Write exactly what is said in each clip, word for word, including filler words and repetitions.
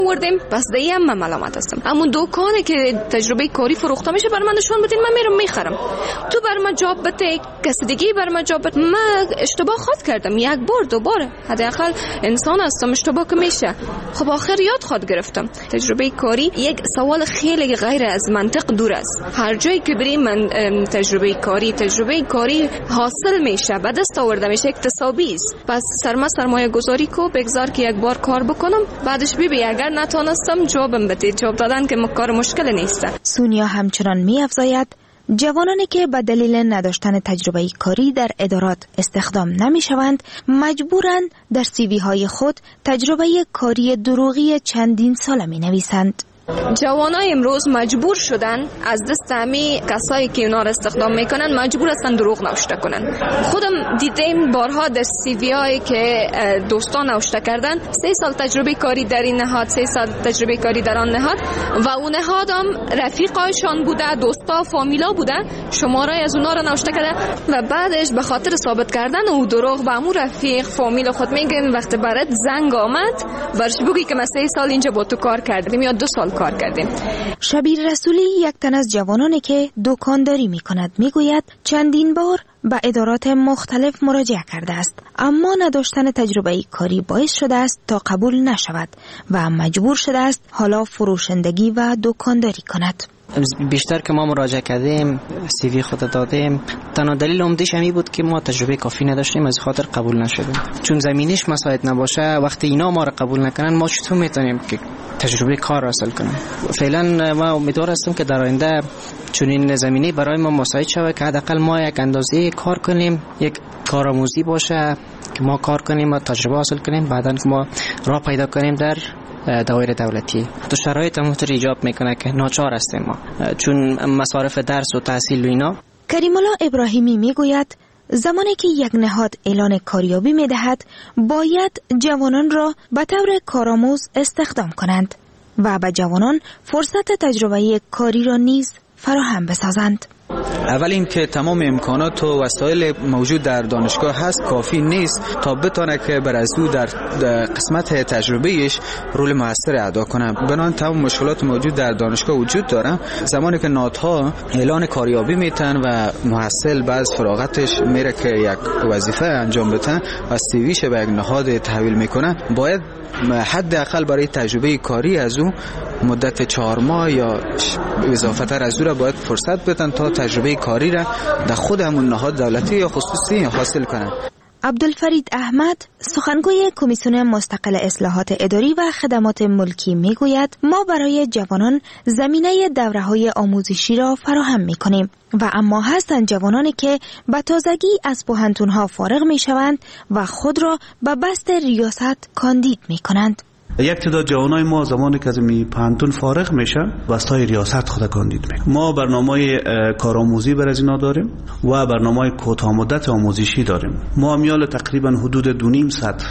وردیم بس دیگه هم من ملامت هستم. همون دکانی که تجربه کاری فروخته میشه بر من نشون بدین، من میرم میخرم. تو بر من جاب بده، کسی دیگه بر من جاب بده. من اشتباه خود کردم یک بار دوباره، حداقل انسان هستم، اشتباه که میشه. خب آخر یاد خود گرفتم. تجربه کاری یک سوال خیلی غیر از منطق دور است. هر جایی که بریم من تجربه کاری تجربه کاری حاصل میشه، به دست آورده میشه، اکتسابی است. پس سرما سرمایه گذاری کو بگذار که یک بار کار بکنم، بعدش ببین اگر نتونستم جوابم بده. جواب دادن که کار مشکل نیست. سونیا همچنان می‌افزاید جوانانی که به دلیل نداشتن تجربه کاری در ادارات استخدام نمی‌شوند مجبورند در سی وی های خود تجربه کاری دروغی چندین ساله می‌نویسند. جوانای امروز مجبور شدن از دست همه کسایی که اونا را استخدام میکنن مجبور هستن دروغ نوشته کنن. خودم دیدم بارها در سی وی هایی که دوستان نوشته کردن سه سال تجربه کاری در این نهاد، سه سال تجربه کاری در آن نهاد و اون نهاد هم رفیقایشان بوده، دوستا فامیلا بوده، شماره از اونا را نوشته کردن و بعدش به خاطر ثابت کردن او دروغ به امو رفیق فامیل خود میگن وقتی برات زنگ آمد برش بگی که من سه سال اینجا با تو کار کردم یا دو سال کار کردیم. شبیر رسولی یک تن از جوانانی که دکانداری می کند می گوید چندین بار به ادارات مختلف مراجعه کرده است، اما نداشتن تجربه کاری باعث شده است تا قبول نشود و مجبور شده است حالا فروشندگی و دکانداری کند. بیشتر که ما مراجعه کردیم سی وی خود دادیم، تنها دلیل عمده‌اش همین بود که ما تجربه کافی نداشتیم، از خاطر قبول نشدیم. چون زمینش مساعد نباشه، وقتی اینا ما را قبول نکنن ما چطور میتونیم که تجربه کار حاصل کنیم؟ فعلا ما امیدوار هستیم که در آینده چون این زمینه برای ما مساعد شود که حداقل ما یک اندازه کار کنیم، یک کارآموزی باشه که ما کار کنیم و تجربه حاصل کنیم، بعداً ما راه پیدا کنیم در دایر دولتی. تو شرایط همونطور ایجاب میکنه که ناچار هستیم ما، چون مصارف درس و تحصیل و اینا. کریم الله ابراهیمی میگوید زمانی که یک نهاد اعلان کاریابی میدهد باید جوانان را به طور کارآموز استخدام کنند و به جوانان فرصت تجربه کاری را نیز فراهم بسازند. اول این که تمام امکانات و وسایل موجود در دانشگاه هست کافی نیست تا بتونه که بر از او در قسمت تجربهش رول موثر ادا کنه. بنابراین تمام مشکلات موجود در دانشگاه وجود داره. زمانی که نهادها اعلان کاریابی میتن و محصل بعد فراغتش میره که یک وظیفه انجام بده و سیویش به یک نهاد تحویل میکنه، باید حداقل برای تجربه کاری از او مدت چهار ماه یا اضافه تر از او را باید فرصت بدن تا تجربه کاری را در خود همون نهاد دولتی یا خصوصی حاصل کنند. عبدالفرید احمد سخنگوی کمیسیون مستقل اصلاحات اداری و خدمات ملکی میگوید ما برای جوانان زمینه دوره‌های آموزشی را فراهم می‌کنیم و اما هستند جوانانی که به تازگی از پوهنتون‌ها فارغ می‌شوند و خود را به بست ریاست کاندید می‌کنند. یک تعداد جوانای ما زمانی که از می پانتون فارغ میشن واسطای ریاست خود کاندید میکنن. ما برنامه کارآموزی بر از اینا داریم و برنامه کوتاه مدت آموزشی داریم. ما میال تقریبا حدود دو نیم صد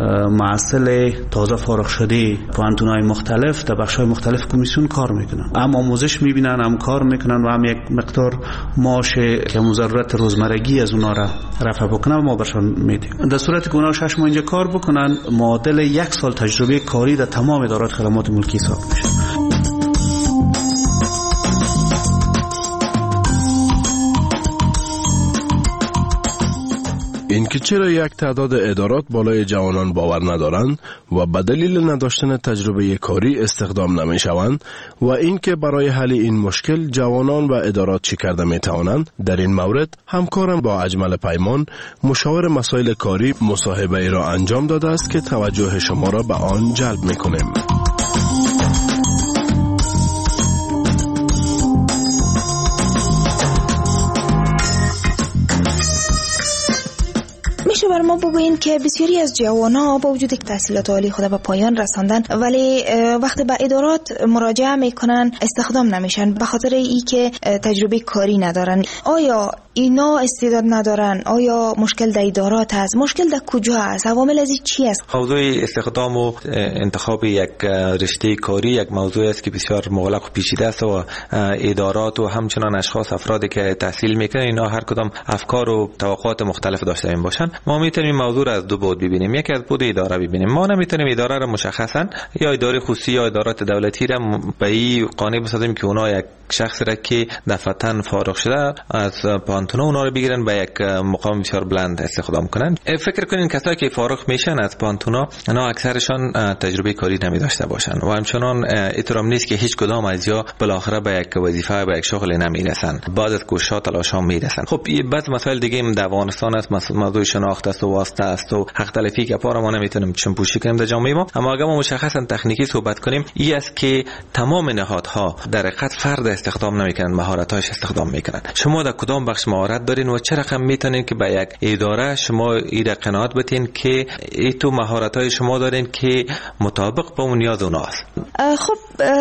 معسل تازه فارغ شده پانتونای مختلف در بخش‌های مختلف کمیسیون کار میکنن. هم آموزش میبینن، هم کار میکنن و هم یک مقدار معاش که ضرورت روزمرگی از اونها را رفع بکنن و ما برشان میدیم. در صورتی که اونها شش ماه اینجا کار بکنن معادل یک سال تجربه کاری در تمام ادارات خدمات ملکی حساب میشه. اینکه چرا یک تعداد ادارات بالای جوانان باور ندارند و به دلیل نداشتن تجربه کاری استخدام نمی شوند و اینکه برای حل این مشکل جوانان و ادارات چی کرده می توانند، در این مورد همکارم با اجمل پیمان مشاور مسائل کاری مصاحبه ای را انجام داده است که توجه شما را به آن جلب می کنیم. میشه بر ما بگوین که بسیاری از جوان‌ها با وجود که تحصیلات عالی خود به پایان رساندن ولی وقتی به ادارات مراجعه میکنن استخدام نمیشن به خاطر ای که تجربه کاری ندارن. آیا اینا استعداد ندارن؟ آیا مشکل در ادارات است؟ مشکل در کجا است؟ عوامل از چی است؟ موضوع استخدام و انتخاب یک رشته کاری یک موضوع است که بسیار مغلق و پیچیده است و ادارات و همچنان اشخاص افرادی که تحصیل میکنن اینا هر کدام افکار و توقعات مختلف داشته باشن. ما میتونیم موضوع را از دو بعد ببینیم. یکی از بعد اداره ببینیم. ما نمیتونیم اداره را مشخصا یا اداره خصوصی یا ادارات دولتی را به این قانع بسازیم که اونا یک شخص را که دفعتاً فارغ شده از پانتونا اونا رو بگیرن به یک مقام بسیار بلند استخدام کنن. فکر کنین کسایی که فارغ میشن از پانتونا اونا اکثرشان تجربه کاری نمی داشته باشن و همچنان احترام نیست که هیچ کدام از یا بالاخره به یک وظیفه به یک شغل نمیرسن، بعد از کوشش تلاش ها میرسن. خب بعض مسائل دیگه هم در افغانستان است، موضوع شناخت است و واسطه است و حق تلفی که پارا ما نمیتونیم چون پوشی کنیم در جامعه ما. اما اگر ما مشخصا تکنیکی صحبت کنیم این است که تمام نهادها در حقیقت فرد استخدام نمیکنن، مهارت‌هاش استخدام میکنن. شما در کدام بخش مهارت دارین و چه رقم میتونین که به یک اداره شما این قناعت بتین که ای تو مهارت‌های شما دارین که مطابق با اون نیاز اوناست. خب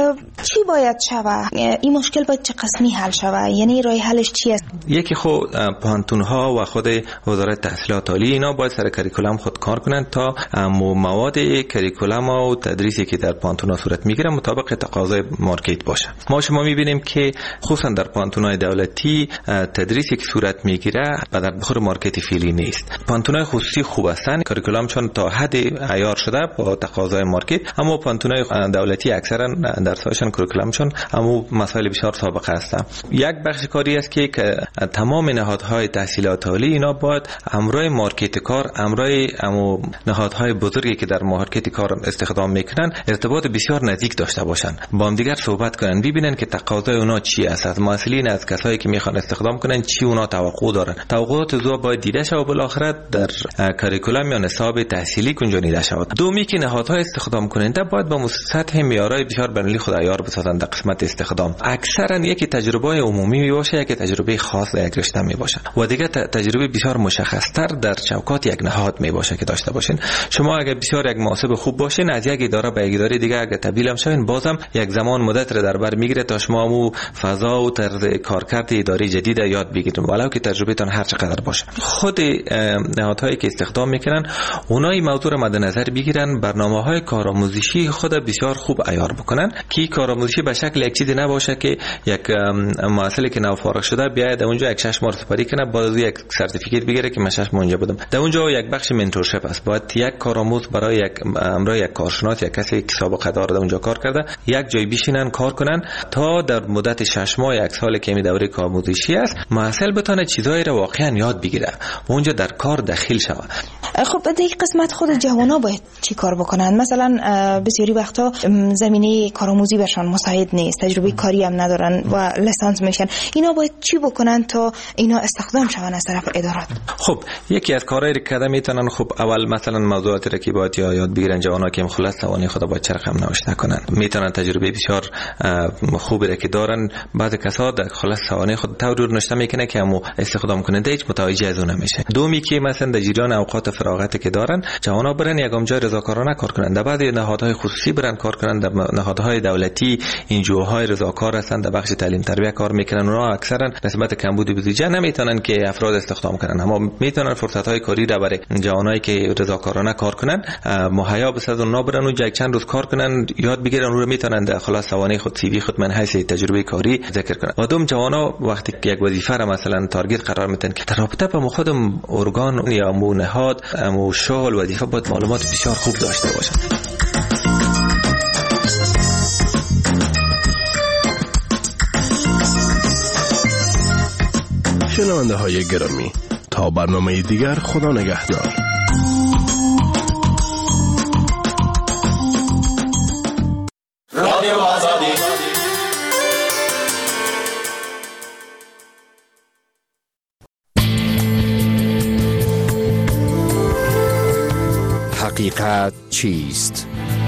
چی باید شود؟ این مشکل باید چه قسمی حل شود؟ یعنی راه حلش چی است؟ یکی خود پانتون‌ها و خود وزارت تحصیلات عالی اینا باید سر کریکولم خود کار کنند تا مواد کریکولم و تدریسی که در پانتون‌ها صورت میگیره مطابق تقاضای مارکت باشه. ما شما میبینیم که خصوصا در پانتون‌های دولتی تدریسی که صورت میگیره و در بخور مارکت فعلی نیست. پانتون‌های خصوصی خوب هستن، کریکولم چون تا حد عیار شده با تقاضای مارکت، اما پانتون‌های دولتی اکثرا درس‌هاشون کریکولم چون اما مسائل بسیار سابقه هستن. یک بخش کاری است که تمام نهادهای تحصیلات عالی اینا باید امرای مارکت کار، امرای امو نهادهای بزرگی که در مارکت کار استخدام میکنن ارتباط بسیار نزدیک داشته باشن، با هم دیگر صحبت کنن، ببینن که تقاضای اونا چی است، از مسئولین از کسایی که میخوان استخدام کنن چی اونا توقع دارن. توقعات زو باید دیده شود و بالاخره در کریکولم یا نصاب تحصیلی گنجانیده شود. دومی که نهادهای استخدام کننده باید با سطح معیارهای بسیار بین‌المللی خود عیار بسازن در قسمت استخدام. اکثرا یکی تجربه عمومی می باشه، یکی تجربه خاص در یک رشته می باشه و دیگه تجربه بسیار مشخص‌تر در چوکات یک نهاد می باشه که داشته باشین. شما اگر بسیار یک محاسب خوب باشین از یک اداره به یک اداره دیگه اگر تبدیل هم شوین بازم یک زمان مدت را در بر میگیره تا شما مو فضا و طرز کارکرد اداره جدید یاد بگیرید ولو که تجربه تان هر چقدر باشه. خود نهادهایی که استخدام میکنن اونایی موضوع را مد نظر بگیرن، برنامه‌های کارآموزشی خود بسیار خوب عیار بکنن که کارآموزشی به شکل یک چیزی نباشه که یک محصلی که نو فارغ شده بیاید اونجا یک شش ماه سپری کنه بعد یک سرتیفیکیت بگیره که من شش ماه اونجا بودم. در اونجا یک بخش منتورشپ است، باید یک کارآموز برای یک امرای یک کارشناس یک کسی که سابقه داره در اونجا کار کرده یک جای بشینن کار کنن تا در مدت شش ماه یک سال که می دوره کارآموزشی است محصل بتونه چیزایی را واقعا یاد بگیره و اونجا در کار داخل شود. خب در یک قسمت خود جوانا باید چی کار بکنن؟ مثلا بسیاری وقتا زمینه کارآموزی برشان مساعد نیست، تجربه کاری هم ندارن و لیسانس میشن. اینا باید چی بکنن تا اینا استخدام شون از طرف ادارات؟ خب یکی از کارهایی که کردن میتونن خب اول مثلا موضوعاتی را که باید یاد بگیرن جوانا که خلاص توانی خدا باید چرخ هم نوشته کنن، میتونن تجربه بسیار خوبی را که دارن بعضی کسا در خلاص توانی خود طور نوشته میکنه که همو استخدام کننده هیچ متوجه از اون نمیشه. دومی که مثلا در جریان اوقات فراغتی که دارن جوانا برن یگام جای رضاکارانه کار کنن، در بعضی نهادهای خصوصی برن کار کنن، در نهادهای دولتی انجیوهای رضاکار هستن در بخش تعلیم تربیت کار میکنن. اونها اکثرا نسبت کمبود بودجه نمیتونن که افراد استخدام کنن، اما میتونن فرصت‌های کاری را برای جوانایی که رضاکارانه کار کنن مهیا بسازن، اونا برن اونجا چند روز کار کنن یاد بگیرن، اون رو میتونن در خلاص توانی خود سی وی خود من حیث تجربه کاری ذکر کنن. و دوم جوانا وقتی یک وظیفه را مثلا تارگت قرار میدن که در رابطه با خود ارگان یا مو نهاد مو شغل وظیفه باید معلومات بسیار خوب داشته باشن. شنونده های گرامی، تا برنامه دیگر خدا نگهدار. حقیقت چیست؟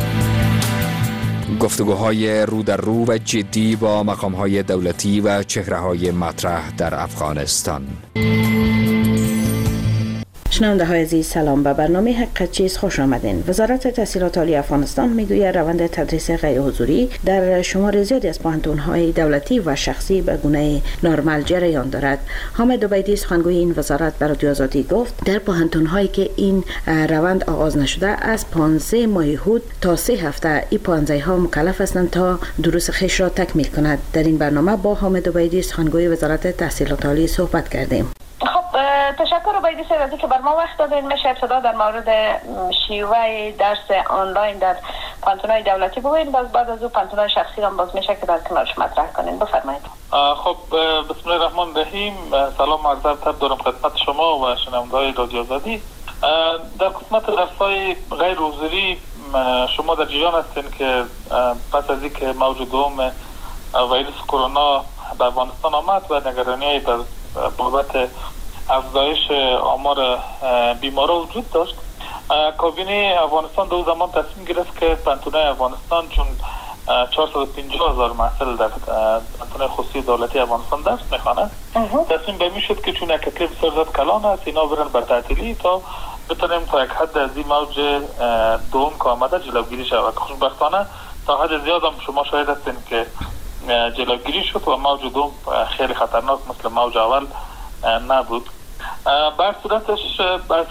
گفتگوهای رو در رو و جدی با مقام‌های دولتی و چهره‌های مطرح در افغانستان. شنونده های عزیز سلام، به برنامه حقیقت چیست خوش آمدین. وزارت تحصیلات عالی افغانستان میگوید روند تدریس غیر حضوری در شمار زیادی از پوهنتون‌های دولتی و شخصی به گونه نرمال جریان دارد. حامد عبیدی سخنگوی این وزارت به رادیو آزادی گفت در پوهنتون‌هایی که این روند آغاز نشده از پانزده ماه حدود تا سه هفته این پانزده‌ها مکلف هستند تا دروس خویش را تکمیل کند. در این برنامه با حامد عبیدی سخنگوی وزارت تحصیلات عالی صحبت کردیم. خب تشکر بایدی سر که بر ما وقت دادین. میشه ابتدا در مورد شیوه درس آنلاین در پانتونای دولتی بگوین، باز بعد از او پانتونای شخصی هم باز میشه که در کنارش مطرح کنین. بفرمایید. خب بسم الله الرحمن الرحیم. سلام عرض ادب دارم خدمت شما و شنونده‌های رادیو آزادی. در قسمت درس‌های غیر حضوری شما در جریان هستین که پس از اینکه موج دوم ویروس کرونا در افغانستان آمد و نگرانی در بابت افزایش آمار بیمارا وجود داشت، کابینه افغانستان دو زمان تصمیم گرفت که پانتونای افغانستان چون چهارصد و پنجاه هزار محصل در پانتونای خصوصی دولتی افغانستان درس میخوانند، تصمیم به می شد که چون یک تکلیف بسیار زیاد کلان است اینا برن بر تعطیلی تا بتونیم تا یک حد از این موج دوم که آمده جلوگیری شود. خوشبختانه تا حد زیاد هم شما شاهد هستین که جلوگیری شد و موج دوم خیلی خطرناک مثل موج اول نبود. بر صورتش بس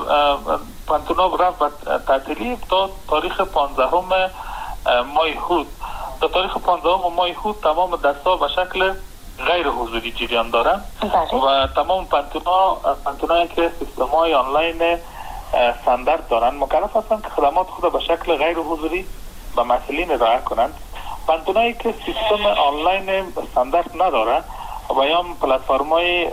پانتونا رفت به تعطیلی تا تاریخ پانزدهم ماه هود. تا تاریخ پانزدهم ماه هود تمام درس‌ها به شکل غیر حضوری جریان دارن و تمام پانتونا پانتونایی که سیستم‌های آنلاین استاندارد دارن مکلف هستند که خدمات خود به شکل غیر حضوری به مسئولین ارائه کنند. پانتونایی که سیستم آنلاین استاندارد نداره و یا پلتفرم‌های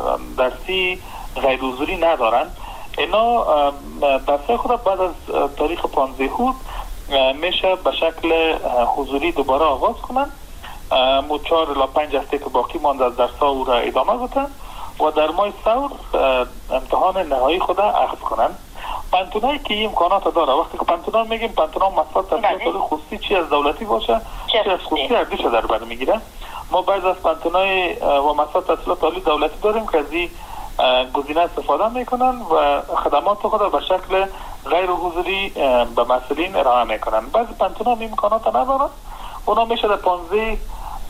درسی غیر حضوری ندارن، اینا درس‌های خود بعد از تاریخ پانزده هود میشه به شکل حضوری دوباره آغاز کنند. مو چهار الی پنج هفته که باقی مانده از درس‌ها او را ادامه بدن و در ماه سور امتحان نهایی خود اخذ کنند. پانتونایی که این امکانات داره، وقتی که پانتونا میگیم پانتونا مسئله تحصیلات خصوصی چی از دولتی باشه چی از خصوصی هر دوش در بر میگیره. ما بعض از پانتونای و مسئله تحصیلات عالی دولتی داریم که از این گزینه استفاده میکنن و خدمات خود به شکل غیر حضوری به مسئولین ارائه میکنن. بعضی پانتونا این امکانات ندارن، اونا میشه در پانزده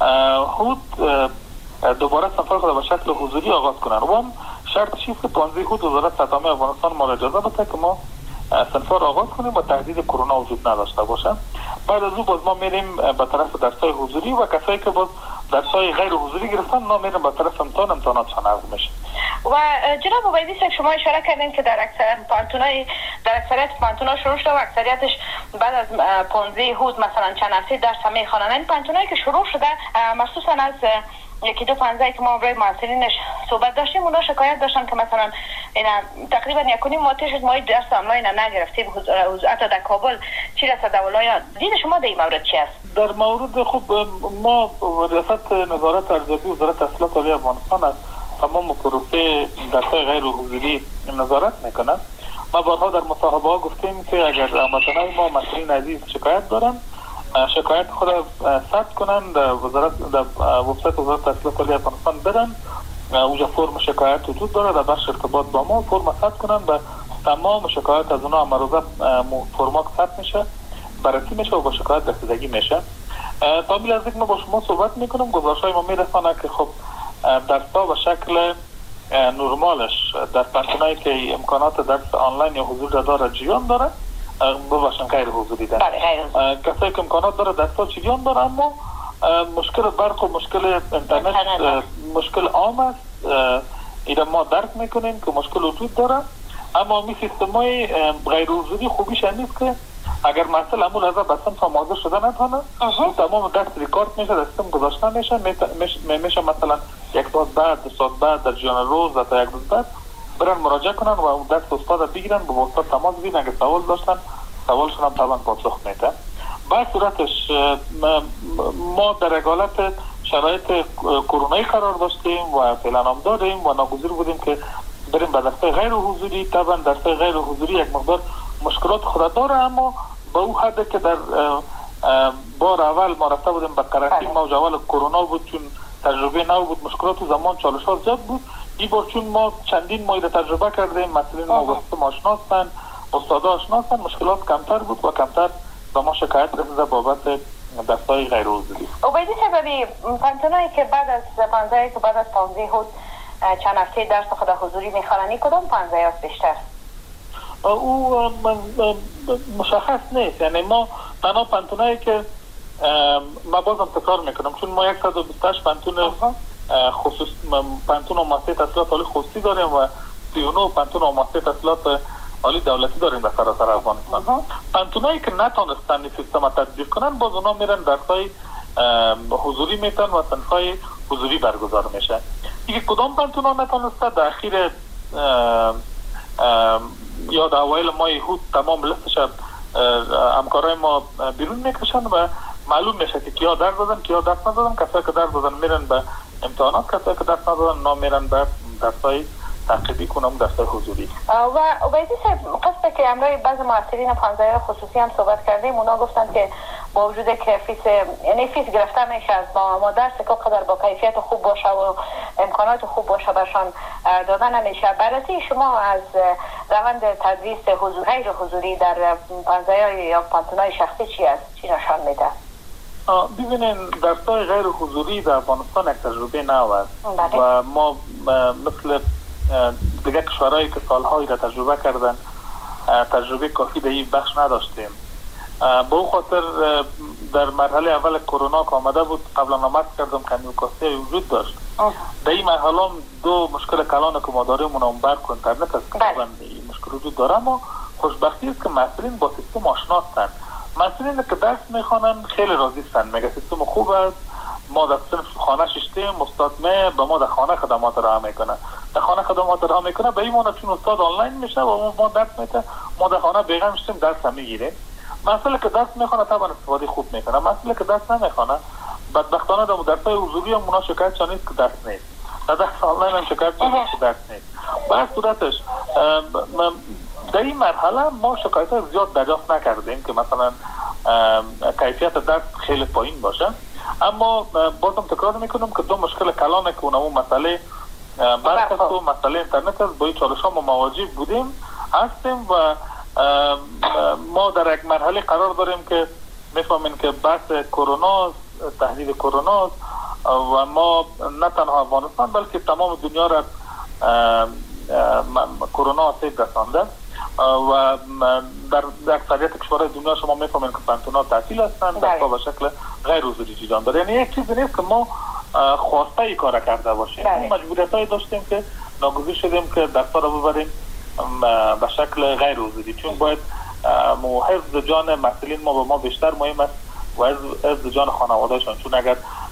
هود دوباره سفر خود به شکل حضوری آغاز کنن و هم شرط چیست که پانزده هود وزارت ستامه افغانستان ما اجازه بده که ما سفر آغاز کنیم و تهدید کرونا وجود نداشته باشه. بعد از او باز ما میریم به طرف درس‌های حضوری و کسایی که باز درس‌های غیر حضوری گرفتن ما میریم به طرف امتحان امتحاناتشان عرض میشه. و جناب عبیدی صاحب شما اشاره کردین که در اکثر پانتونای در اکثریت پانتونا شروع شده و اکثریتش بعد از پانزده هود مثلا چند هفته درس هم میخوانن. این پانتونایی که شروع شده مخصوصا از یکی دو پانزده که ما برای معلمینش صحبت داشتیم اونا شکایت داشتن که مثلا اینا تقریبا یک و نیم ماه شد ما درس آنلاین نگرفتیم حتی در کابل چی رسد ولایت. دید شما در این مورد چی است؟ در مورد خوب ما ریاست نظارت ارزیابی وزارت تحصیلات عالی افغانستان است تمام پروسه درس‌های غیر حضوری نظارت میکنه. ما بارها در مصاحبه ها گفتیم که اگر هموطنان ما مسئولین عزیز شکایت دارن شکایت خود ثبت کنن در وزارت در وبسایت وزارت تحصیلات عالی افغانستان بدن، اونجا فرم شکایت وجود داره، در بخش ارتباط با ما فرم ثبت کنن و تمام شکایت از اونها امروزه فرمات ثبت میشه بررسی میشه و با شکایت رسیدگی میشه. تا بیل از اینکه ما با شما صحبت میکنم گزارش‌های ما میرسانه که خب درس‌ها به شکل نرمالش در پانتونایی که امکانات درس آنلاین یا حضور داره جریان داره بباشن غیر حضوری داره. کسایی که امکانات داره درس‌ها جریان داره اما مشکل برق و مشکل اینترنت مشکل عام است. اینا ما درک میکنیم که مشکل وجود داره اما می سیستمای غیر حضوری خوبیش نیست که اگر مثلا همون لحظه بسن آماده شده نتونه تمام درس ریکارد میشه در سیستم گذاشته میشه میشه مثلا یک ساعت بعد دو ساعت بعد در جریان روز تا یک روز بعد برن مراجعه کنن و اون درس استاد بگیرن با استاد تماس بگیرن اگه سوال داشتن سوالشون هم طبعا پاسخ میده. بعد صورتش ما در حالت شرایط کرونایی قرار داشتیم و فعلا هم داریم و ناگزیر بودیم که بریم به درس‌های غیر حضوری. طبعا درس‌های غیر حضوری یک مقدار مشکلات خود داره اما به اون حد که در بار اول ما رفته بودیم به قرنطینه موج اول کرونا بود چون تجربه نو بود مشکلات زمان چالش‌ها زیاد بود. این بار چون ما چندین ماه تجربه کردیم مسئولین ما واسه آشنا هستن استادا آشنا هستن مشکلات کمتر بود و کمتر به ما شکایت رسیده بابت درس‌های غیر حضوری. عبیدی سببی پانتونایی که بعد از پانزده که بعد از پانزده هود چند هفته درس خود حضوری میخوانن کدوم پانزده است بیشتر؟ او مشخص نیست، یعنی ما تنها پانتونایی که ما بازم تکرار میکنم چون ما صد و بیست و هشت پانتون خصوص پانتون آموزش تحصیلات عالی خصوصی داریم و سی و نه پانتون آموزش تحصیلات عالی دولتی داریم در سراسر افغانستان. پانتونایی که نتونستن این سیستم تطبیق کنن باز اونا میرن درسای حضوری میتن و تنخواه حضوری برگزار میشه. دیگه کدام پانتونا نتونسته در اخیر یا در اوایل ماه هود تمام لستش همکارای ما بیرون میکشن و معلوم میشه که کیا درس دادن کیا درس ندادن. کسایی که درس دادن میرن به امتحانات، کسایی که درس ندادن نا میرن به درسای تحقیقی کنم درسای حضوری. و عبیدی صاحب قصد که امروی بعض معصرین پانزده خصوصی هم صحبت کردیم، اونا گفتن که با وجود که فیس یعنی فیس گرفته میشه از با ما درس که قدر با کیفیت خوب باشه و امکانات خوب باشه برشان دادن نمیشه. بررسی شما از روند تدریس حضور غیر حضوری در پانزده یا پانتونای شخصی چی است؟ چی نشان میده؟ ببینین درسای غیر حضوری در افغانستان یک تجربه نو است و ما مثل دیگه کشورهایی که سالهایی را تجربه کردن تجربه کافی در این بخش نداشتیم. به او خاطر در مرحله اول کرونا که آمده بود قبلا نامت کردم کمیوکاسی وجود داشت. در این مرحله هم دو مشکل کلان که ما داریم اونم برق و اینترنت است که این مشکل وجود داره، اما خوشبختی است که مسئولین با سیستم آشنا هستند. مسئولین که درس میخوانن خیلی راضی هستند، میگه سیستم خوب است، ما در خانه ششتیم، استاد می به ما در خانه خدمات را میکنه در خانه خدمات را میکنه به این معنی چون استاد آنلاین میشه و ما درس میده ما در خانه بیغم شدیم درس هم میگیریم. مسئله که درس میخوانه طبعا استفاده خوب میکنه، مسئله که درس نمیخوانه بدبختانه در درسای حضوری هم اونا شکایت نیست که درس نیست، در درس آنلاین هم شکایت نیست که درس نیست. به صورتش در این مرحله ما شکایت های زیاد دریافت نکردیم که مثلا کیفیت درس خیلی پایین باشه، اما بازم تکرار میکنم که دو مشکل کلانه که اونمون مسئله برق است و مسئله اینترنت است. با این چالش ها ما مواجه بودیم هستیم و ما در یک مرحله قرار داریم که میفهمیم که بحث کرونا تهدید کرونا و ما نه تنها افغانستان بلکه تمام دنیا را کرونا آسیب رسانده و در اکثریت کشورهای دنیا شما میفهمین که پانتونا تعطیل هستند درس‌ها به شکل غیر حضوری جریان داره. یعنی یک چیزی نیست که ما خواسته ای کار کرده باشیم، ما مجبوریتایی داشتیم که ناگزیر شدیم که درس‌ها رو ببریم به شکل غیر حضوری، چون باید حفظ جان مسئولین ما به ما بیشتر مهم است و حفظ جان خانواده‌شان، چون اگر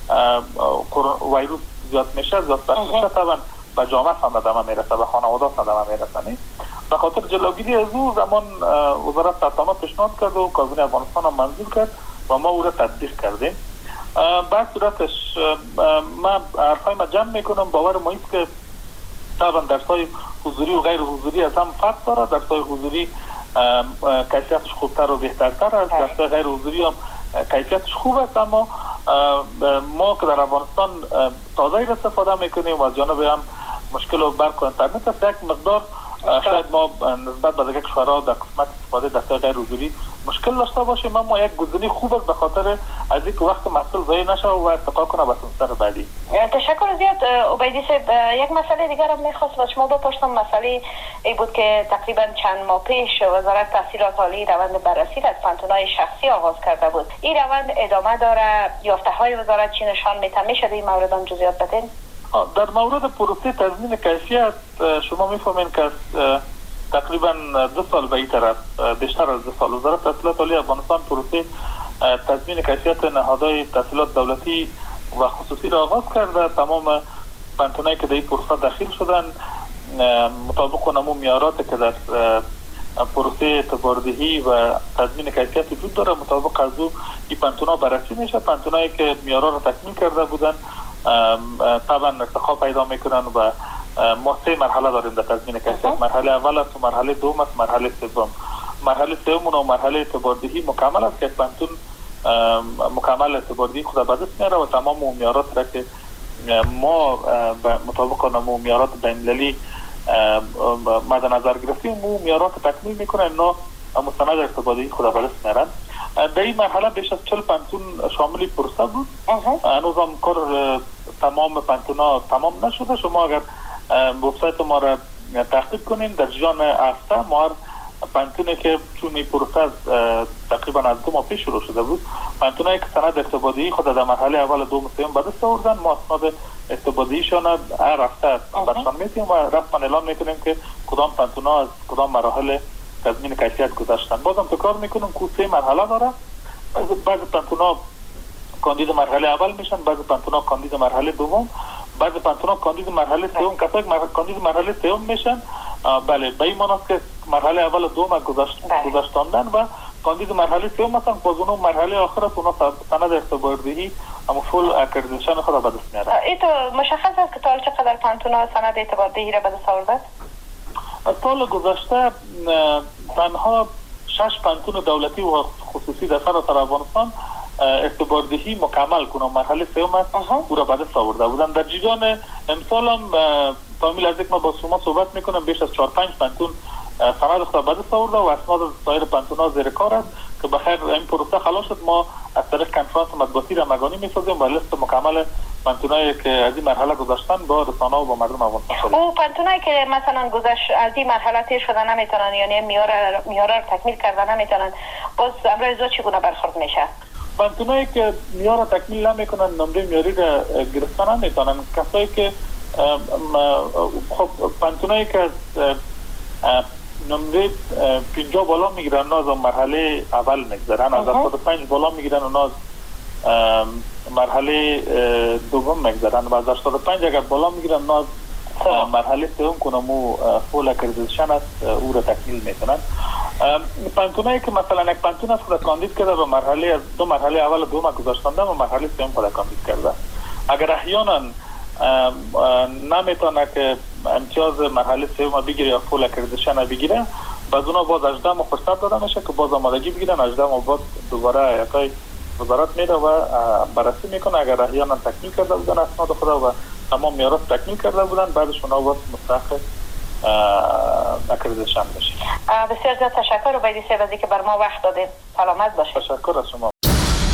ویروس زیاد میشه زیاد بشه طبعا به جامعه صدمه میرسه، به خانواده صدمه میرسه. به خاطر جلوگیری از او زمان وزارت تحصیلات پیشنهاد کرد و کابینه افغانستان هم منظور کرد و ما او را تطبیق کردیم. بعد صورتش من حرفای ما جمع میکنم، باور ما است که طبعا درسای حضوری و غیر حضوری از هم فرق داره. درسای حضوری کیفیتش خوبتر و بهترتر است، درسای غیر حضوری هم کیفیتش خوب است، اما ما که در افغانستان تازه استفاده میکنیم و از جانب هم مشکل و برق و اینترنت است، یک مقدار شاید ما نسبت به دیگر کشورها در قسمت استفاده درس‌های غیر حضوری مشکل داشته باشیم، اما یک گزینه خوب است به خاطر از اینکه وقت محصول ضایع نشه و ارتقا کنه به سمستر بعدی. تشکر زیاد عبیدی صاحب. یک مسئله دیگر هم میخواست از شما بپرسم. مسئله این بود که تقریبا چند ماه پیش وزارت تحصیلات عالی روند بررسی از پانتونای شخصی آغاز کرده بود. این روند ادامه داره؟ یافته‌های وزارت چی نشان میده؟ میشه این مورد هم جزئیات بدین؟ در مورد پروسه تضمین کیفیت شما میفهمین که تقریبا دو سال به این طرف، بیشتر از دو سال، وزارت تحصیلات عالی افغانستان پروسه تضمین کیفیت نهادهای تحصیلات دولتی و خصوصی را آغاز کرده. تمام پانتونایی که در این پروسه داخل شدن مطابق نمو معیارات که در پروسه اعتباردهی و تضمین کیفیت وجود داره مطابق از او این پانتونا بررسی میشه. پانتونایی که معیارات را تکمیل کرده بودن طبعا ارتقا پیدا میکنن و ما سه مرحله داریم در تضمین کیفیت. مرحله اول است و مرحله دوم است، مرحله سوم. مرحله سوم و مرحله اعتباردهی مکمل است که پانتون مکمل اعتباردهی خود به دست میاره و تمام معیارات را که ما مطابق نمو معیارات بین‌المللی مد نظر گرفتیم و معیارات تکمیل میکنن، اینا مستند اعتباردهی خود به دست میارن. در این مرحله بیش از چهل پانتون شامل پروسه بود. هنوز هم کار تمام پانتونا تمام نشده. شما اگر وبسایت ما را تحقیق کنین در جریان هفته ما پانتونی که چون این پروسه تقریبا از دو ماه پیش شروع شده بود، پانتونایی که سند ارتباطی خود در مرحله اول دوم سوم به دست آوردن، ما اسناد ارتباطیشان هر هفته برشان میتیم و رسما اعلام میکنیم که کدام پانتونا از کدام مراحل تضمین کیفیت گذشتن. بازم تکرار میکنم که سه مرحله داره. بعضی پانتونا کاندید مرحله اول میشن، بعضی پانتونا کاندید مرحله دوم، بعضی پانتونا کاندید مرحله سوم. کسایی که کاندید مرحله سوم میشن، بله به این معنی که مرحله اول و دوم گذشت گذشتاندن و کاندید مرحله سوم مثلا باز اون مرحله آخر است اونا سند ارتباطی اما فول اکردیشن خود به دست میارن. این تو مشخص است که تا چقدر پانتونا سند ارتباطی را به دست آورده؟ سال گذشته تنها شش پانتون دولتی و خصوصی در سراسر افغانستان ارتباطی مکمل کنم مرحله سوم است او را به دست آورده بودن. در جریان امسال هم فامیل از یک ما با شما صحبت میکنم بیش از چهار پنج پانتون سند خود به دست آورده و اسناد سایر پانتون‌ها زیر کار است که بخیر این پروسه خلاص شد. ما از طریق کنفرانس مطبوعاتی را مگانی میسازیم و لیست مکمل پانتونایی که از این مرحله گذشتن با رسانه‌ها و با مردم افغانستان شده. او پانتونایی که مثلا گذشت از این مرحله تیر شده نمیتونن، یعنی میار میار را تکمیل کردن نمیتونن، باز امر ازا چگونه برخورد میشه؟ پانتونایی که میار را تکمیل نمیکنن نمره میاری را گرفتن نمیتونن. کسایی که خب پانتونایی که نمره پنجاه بالا میگیرن از مرحله اول میگذرن، از هفتاد و پنج بالا میگیرن اونا از مرحله دوم میگذرن و از هشتاد و پنج اگر بالا میگیرن اونا از مرحله سوم کنم و فول اکردیشن است او را تکمیل میکنن. پانتونایی که مثلا یک پانتون است خود کاندید کرده و مرحله دو مرحله اول و دوم گذاشتنده و مرحله سوم خود کاندید کرده، اگر احیانا نمیتونه که امتیاز مرحله سوم بگیره یا فول اکردیشن بگیره، باز اونا باز هجده ماه فرصت داده میشه که باز آمادگی بگیرن، هجده ماه بعد دوباره یکای وزارت میره و بررسی میکنه. اگر احیانا تکمیل کرده بودن اسناد خود و تمام معیارات تکمیل کرده بودن، بعدش اونا باز مستحق اکردیشن بشه. بسیار زیاد تشکر و باید سه بازی که بر ما وقت دادید. سلامت باشید. تشکر از شما.